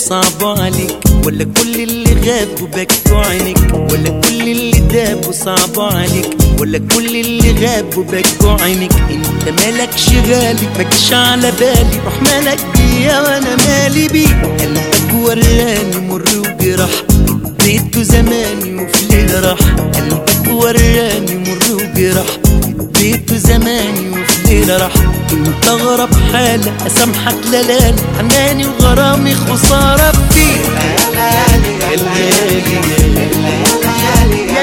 وصعبوا عليك، ولا كل اللي غابوا بكوا عينيك، ولا كل اللي دابوا صعبوا عليك، ولا كل اللي غابوا بكوا عينيك. انت مالكش غالي ماكش على بالي، روح مالك بيا وانا مالي بيك. قلبك وراني مر وجراح، اديته زماني وفي ليلة راح. قلبك وراني مر وجراح، اديته زماني وفي ليلة راح. انت غرب حالة اسامحك لالالي، حناني وغرامي خسارة فيك. يا الليالي يا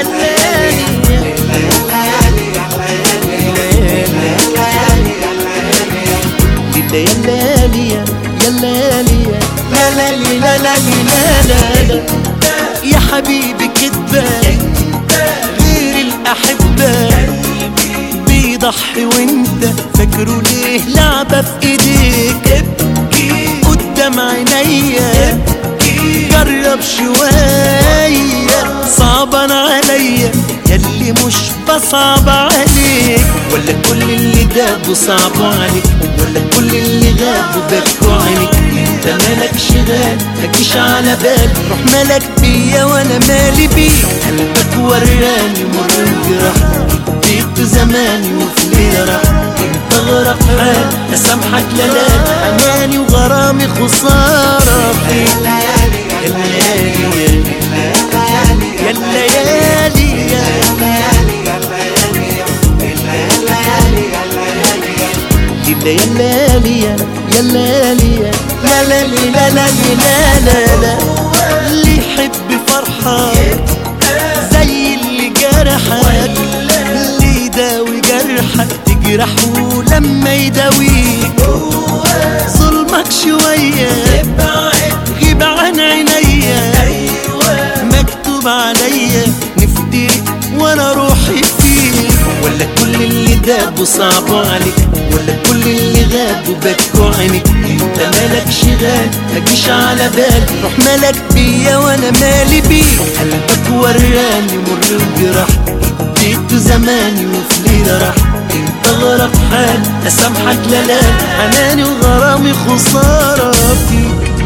الليالي يا حبيبي كدبان غير الأحبة بيضحي وانت فاكره ليه لعبة في ايديك. قدام عينيا جرب شوية، صعبان عليا ياللي مش بصعب عليك. ولا كل اللي دابوا صعبوا عليك، ولا كل اللي غابوا بكوا عينيك. انت مالكش غالي ماكيش على بالي، روح مالك بيا وانا مالي بيك. قلبك وراني مر وجراح، اديته زماني وفي ليلة راح. انت غرق حال اسامحك لالالي، حناني وغرامي خسارة فيك. يا الليالي يا الليالي يا الليالي يا الليالي لا لا لا لا لا لا. اللي يحب فرحك زي اللي جرحك، اللي يداوي جرحك تجرحه لما يداويك. ظلمك شوية غيب عن عينيا، مكتوب عليا نفترق وانا روحي فيك. ولا كل اللي دابوا صعبوا عليك، ولا كل اللي غابوا بكوا عينيك. انت مالكش غالي ماكيش على بالي، روح مالك بيا وانا مالي بيك. قلبك وراني مر وجراح، اديته زماني وفي ليلة راح. انت غرق حال اسامحك لالالي، حناني وغرامي خسارة فيك.